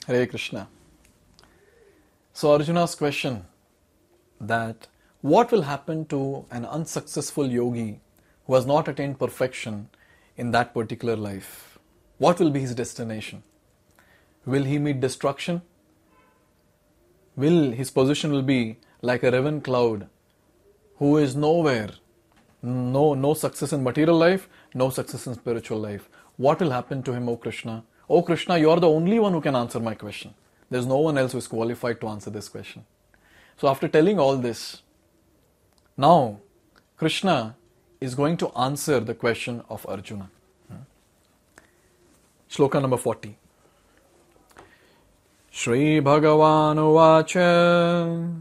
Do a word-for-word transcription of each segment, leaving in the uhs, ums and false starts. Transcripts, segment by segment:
Hare Krishna. So Arjuna's question that what will happen to an unsuccessful yogi who has not attained perfection in that particular life? What will be his destination? Will he meet destruction? Will his position will be like a raven cloud who is nowhere, no, no success in material life, no success in spiritual life? What will happen to him, O Krishna? O Krishna, you are the only one who can answer my question. There's no one else who is qualified to answer this question. So after telling all this, now Krishna is going to answer the question of Arjuna. Shloka number forty. Shri Bhagavan Uvacha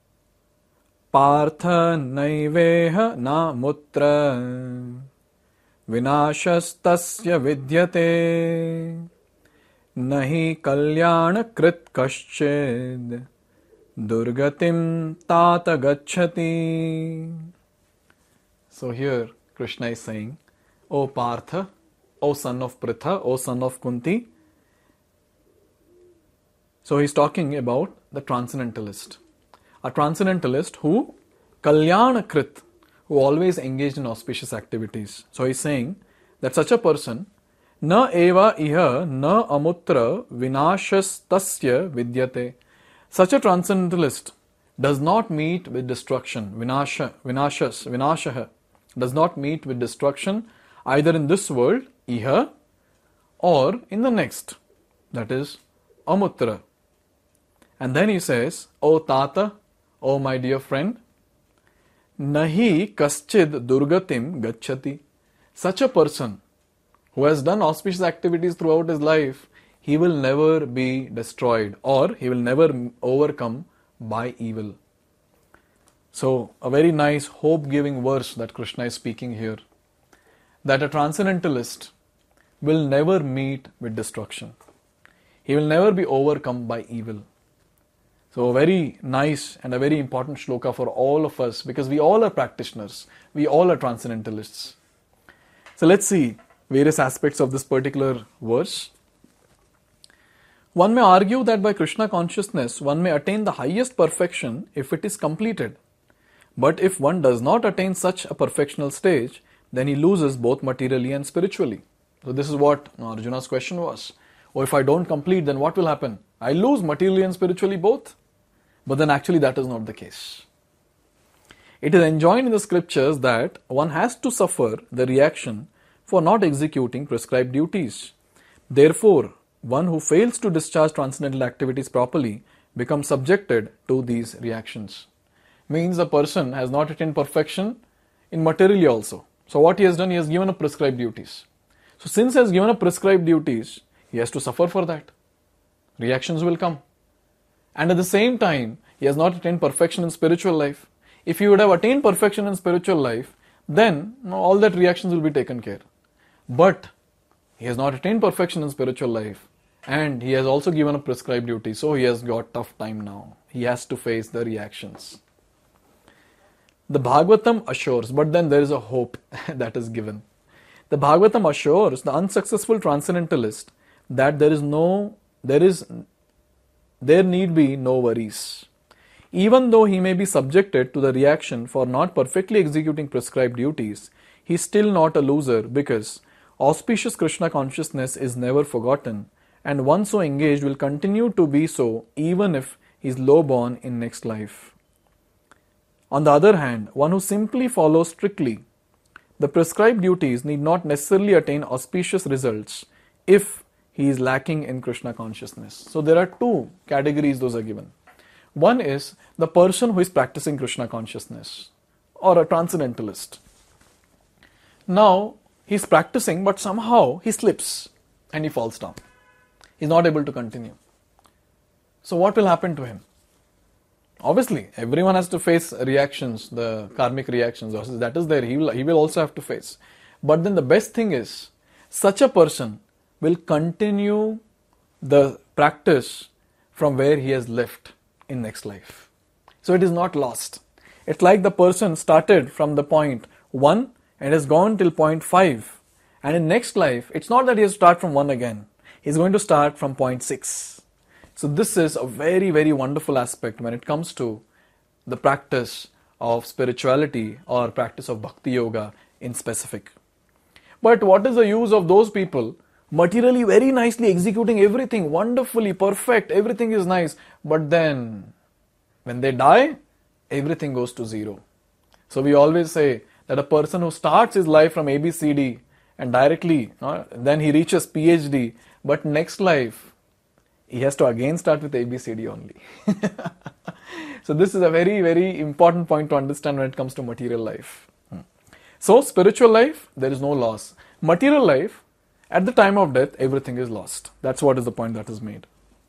Partha Naiveha Na Mutra Vinashastasya Vidyate Nahi Kalyana Krit Kaschid Durgatim Tata Gacchati. So here Krishna is saying, O Partha, O son of Pritha, O son of Kunti. So he's talking about the transcendentalist. A transcendentalist who Kalyana Krit, who always engaged in auspicious activities. So he's saying that such a person Na eva iha na amutra vinashas tasya vidyate. Such a transcendentalist does not meet with destruction, vinasha, vinashas, vinashaha, does not meet with destruction either in this world, iha, or in the next, that is, amutra. And then he says, O Tata, O my dear friend, nahi kaschid durgatim gacchati. Such a person who has done auspicious activities throughout his life, he will never be destroyed or he will never overcome by evil. So, a very nice hope-giving verse that Krishna is speaking here, that a transcendentalist will never meet with destruction. He will never be overcome by evil. So, a very nice and a very important shloka for all of us, because we all are practitioners, we all are transcendentalists. So, let's see various aspects of this particular verse. One may argue that by Krishna consciousness, one may attain the highest perfection if it is completed. But if one does not attain such a perfectional stage, then he loses both materially and spiritually. So this is what Arjuna's question was. Oh, if I don't complete, then what will happen? I lose materially and spiritually both. But then actually that is not the case. It is enjoined in the scriptures that one has to suffer the reaction for not executing prescribed duties. Therefore, one who fails to discharge transcendental activities properly becomes subjected to these reactions. Means the person has not attained perfection in materially also. So what he has done, he has given up prescribed duties. So since he has given up prescribed duties, he has to suffer for that. Reactions will come. And at the same time, he has not attained perfection in spiritual life. If he would have attained perfection in spiritual life, then you know, all that reactions will be taken care. But he has not attained perfection in spiritual life, and he has also given up prescribed duties, so he has got tough time now. He has to face the reactions. The Bhagavatam assures, but then there is a hope that is given. The Bhagavatam assures the unsuccessful transcendentalist that there is no, there is, there need be no worries. Even though he may be subjected to the reaction for not perfectly executing prescribed duties, he is still not a loser because auspicious Krishna consciousness is never forgotten, and one so engaged will continue to be so even if he is low-born in next life. On the other hand, one who simply follows strictly the prescribed duties need not necessarily attain auspicious results if he is lacking in Krishna consciousness. So there are two categories those are given. One is the person who is practicing Krishna consciousness or a transcendentalist. Now, he is practicing, but somehow he slips and he falls down. He is not able to continue. So what will happen to him? Obviously, everyone has to face reactions, the karmic reactions. That is there. He will, he will also have to face. But then the best thing is, such a person will continue the practice from where he has left in next life. So it is not lost. It's like the person started from the point one and has gone till point five. And in next life, it's not that he has to start from one again. He's going to start from point six. So this is a very, very wonderful aspect when it comes to the practice of spirituality or practice of bhakti yoga in specific. But what is the use of those people materially very nicely executing everything wonderfully, perfect, everything is nice, but then when they die, everything goes to zero. So we always say that a person who starts his life from A B C D and directly, uh, then he reaches PhD, but next life, he has to again start with A B C D only. So this is a very, very important point to understand when it comes to material life. So spiritual life, there is no loss. Material life, at the time of death, everything is lost. That's what is the point that is made.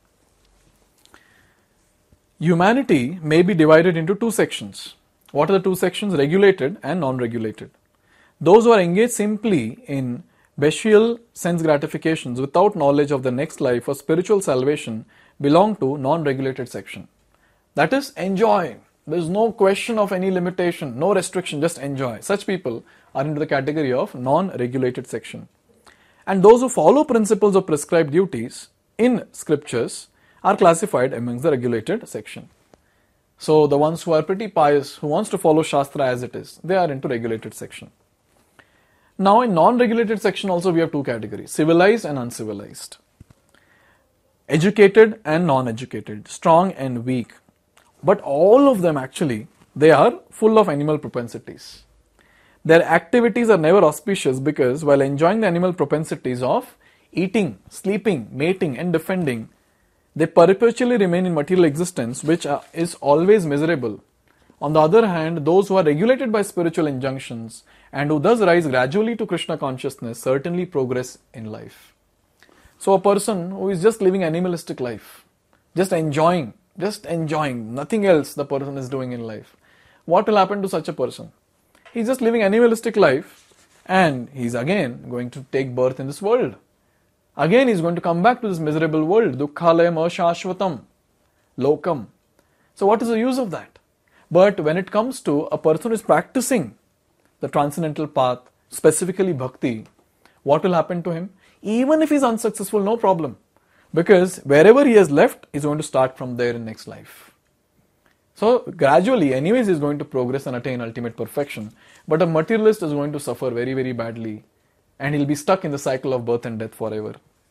Humanity may be divided into two sections. What are the two sections? Regulated and non-regulated. Those who are engaged simply in bestial sense gratifications without knowledge of the next life or spiritual salvation belong to non-regulated section. That is, enjoy. There is no question of any limitation, no restriction, just enjoy. Such people are into the category of non-regulated section. And those who follow principles of prescribed duties in scriptures are classified amongst the regulated section. So the ones who are pretty pious, who wants to follow Shastra as it is, they are into regulated section. Now in non-regulated section also we have two categories, civilized and uncivilized. Educated and non-educated, strong and weak. But all of them actually, they are full of animal propensities. Their activities are never auspicious because while enjoying the animal propensities of eating, sleeping, mating and defending, they perpetually remain in material existence, which is always miserable. On the other hand, those who are regulated by spiritual injunctions and who thus rise gradually to Krishna consciousness certainly progress in life. So a person who is just living animalistic life, just enjoying, just enjoying, nothing else the person is doing in life. What will happen to such a person? He's just living animalistic life and he's again going to take birth in this world. Again he's going to come back to this miserable world. Dukkhalayam ashashvatam lokam. So what is the use of that? But when it comes to a person who is practicing the transcendental path, specifically bhakti, what will happen to him? Even if he's unsuccessful, no problem. Because wherever he has left, he's going to start from there in next life. So gradually, anyways, he's going to progress and attain ultimate perfection. But a materialist is going to suffer very, very badly. And he'll be stuck in the cycle of birth and death forever.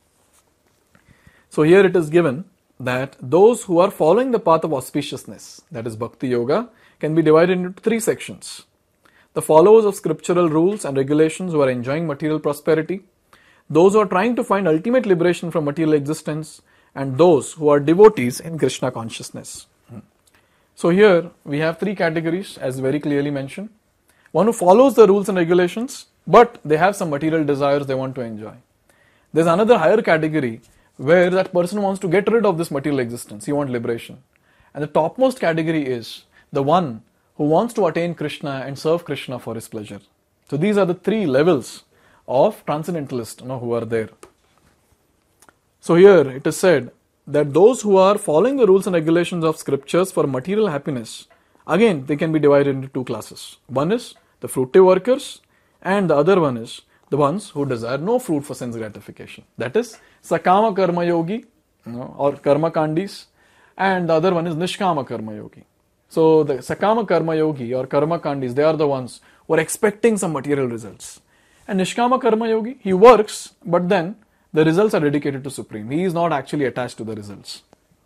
So here it is given that those who are following the path of auspiciousness, that is Bhakti Yoga, can be divided into three sections. The followers of scriptural rules and regulations who are enjoying material prosperity, those who are trying to find ultimate liberation from material existence, and those who are devotees in Krishna consciousness. So here we have three categories as very clearly mentioned. One who follows the rules and regulations, but they have some material desires they want to enjoy. There's another higher category where that person wants to get rid of this material existence. He wants liberation. And the topmost category is the one who wants to attain Krishna and serve Krishna for his pleasure. So these are the three levels of transcendentalists, you know, who are there. So here it is said that those who are following the rules and regulations of scriptures for material happiness, again they can be divided into two classes. One is the fruitive workers and the other one is the ones who desire no fruit for sense gratification. That is Sakama Karma Yogi, you know, or Karma Kandis, and the other one is Nishkama Karma Yogi. So the Sakama Karma Yogi or Karma Kandis, they are the ones who are expecting some material results. And Nishkama Karma Yogi, he works, but then the results are dedicated to Supreme. He is not actually attached to the results.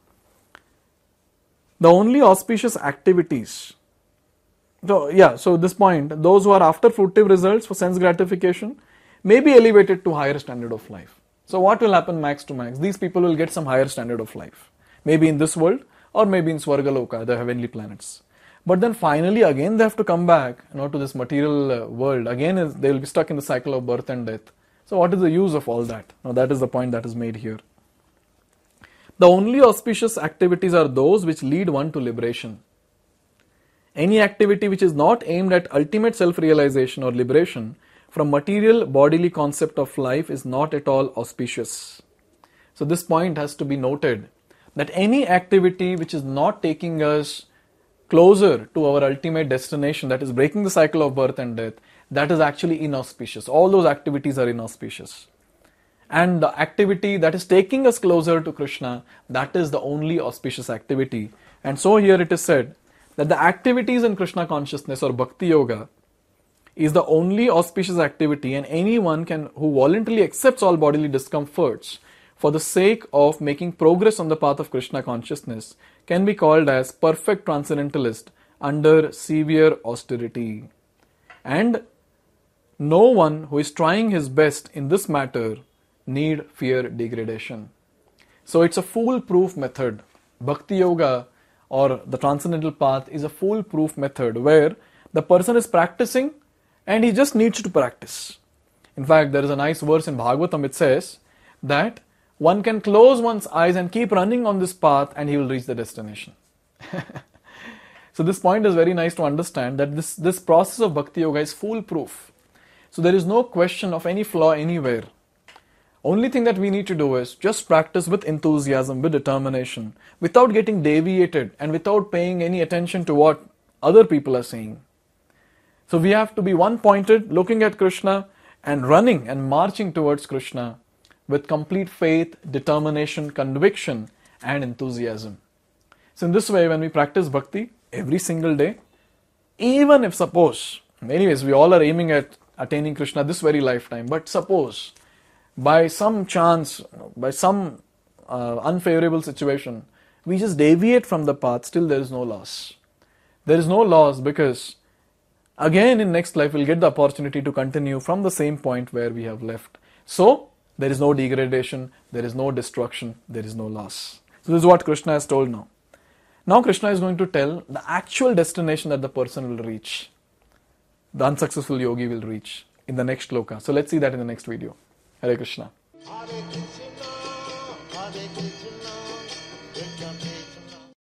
The only auspicious activities. So yeah, so this point, those who are after fruitive results for sense gratification may be elevated to higher standard of life. So what will happen max to max? These people will get some higher standard of life. Maybe in this world or maybe in Swargaloka, the heavenly planets. But then finally again they have to come back, you know, to this material uh, world. Again they will be stuck in the cycle of birth and death. So what is the use of all that? Now that is the point that is made here. The only auspicious activities are those which lead one to liberation. Any activity which is not aimed at ultimate self-realization or liberation from material bodily concept of life is not at all auspicious. So this point has to be noted, that any activity which is not taking us closer to our ultimate destination, that is breaking the cycle of birth and death, that is actually inauspicious. All those activities are inauspicious. and the activity that is taking us closer to Krishna, that is the only auspicious activity. And so here it is said that the activities in Krishna consciousness or Bhakti Yoga is the only auspicious activity, and anyone can who voluntarily accepts all bodily discomforts for the sake of making progress on the path of Krishna consciousness can be called as perfect transcendentalist under severe austerity. And no one who is trying his best in this matter need fear degradation. So it's a foolproof method. Bhakti Yoga or the transcendental path is a foolproof method where the person is practicing and he just needs to practice. In fact, there is a nice verse in Bhagavatam. It says that one can close one's eyes and keep running on this path and he will reach the destination. So this point is very nice to understand that this, this process of Bhakti Yoga is foolproof. So there is no question of any flaw anywhere. Only thing that we need to do is just practice with enthusiasm, with determination, without getting deviated and without paying any attention to what other people are saying. So we have to be one-pointed, looking at Krishna and running and marching towards Krishna with complete faith, determination, conviction and enthusiasm. So in this way, when we practice bhakti every single day, even if suppose, anyways, we all are aiming at attaining Krishna this very lifetime, but suppose by some chance, by some uh, unfavorable situation, we just deviate from the path, still there is no loss. There is no loss because again in next life we'll get the opportunity to continue from the same point where we have left. So there is no degradation, there is no destruction, there is no loss. So this is what Krishna has told now. Now Krishna is going to tell the actual destination that the person will reach. The unsuccessful yogi will reach in the next shloka. So let's see that in the next video. Hare Krishna. Hare Krishna.